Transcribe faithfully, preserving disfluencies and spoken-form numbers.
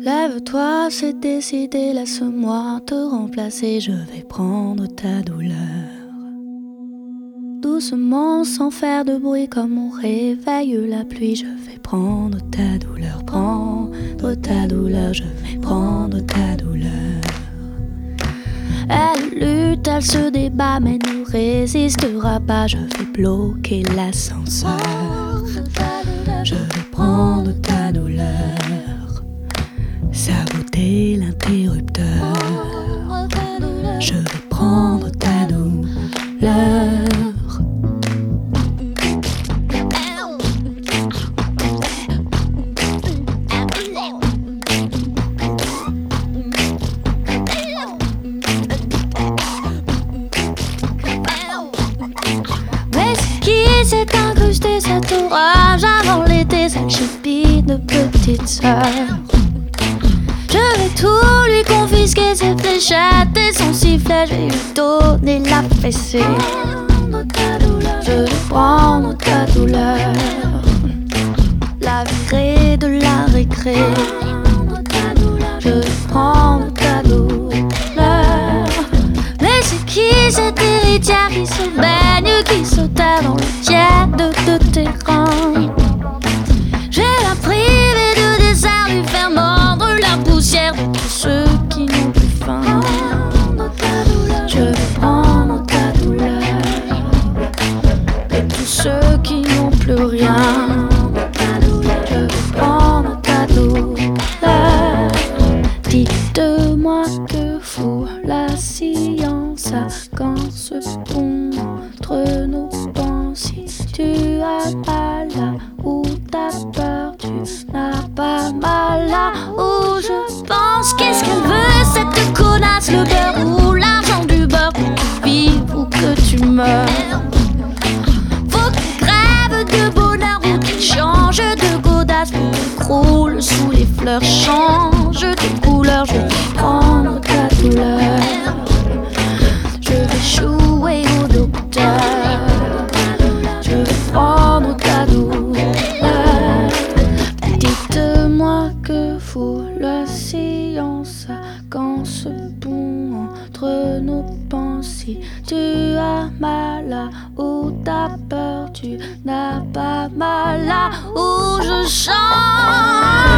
Lève-toi, c'est décidé, laisse-moi te remplacer, je vais prendre ta douleur. Doucement, sans faire de bruit, comme on réveille la pluie, je vais prendre ta douleur, prendre ta douleur, je vais prendre ta douleur. Elle lutte, elle se débat, mais ne résistera pas, je vais bloquer l'ascenseur. Je vais prendre ta douleur, saboter l'interrupteur. Je vais prendre ta douleur. Mais c'est qui s'est incrusté cet orage avant l'été, cette chipie de petite sœur? Je vais tout lui confisquer, ses fléchettes et son sifflet, je vais lui donner la fessée. Je vais prendre ta douleur, la virer de la récré. Je vais prendre ta douleur. Mais c'est qui cette héritière qui se baigne, qui se terre dans le tiède de terrain? Je vais la priver de dessert, lui faire mordre la poussière de tous ceux qui n'ont plus faim. Je vais prendre ta douleur de tous ceux qui n'ont plus rien. Je vais prendre ta douleur. Dites-moi que fout la science quand ce pont entre nos pensées. Tu as mal là où t'as peur, tu n'as pas mal là où je pense. Qu'est-ce qu'elle veut cette connasse, le beurre ou l'argent du beurre? Que tu vives ou que tu meurs, faut qu'il crève de bonheur ou qu'il change de godasse, ou qu'il croule sous les fleurs, change de couleur. Je vais prendre ta douleur, je vais jouer au docteur. Je vais prendre ta douleur. Dites-moi que fout la science quand ce pont entre nos pensées. Tu as mal là où t'as peur, tu n'as pas mal là où je chante.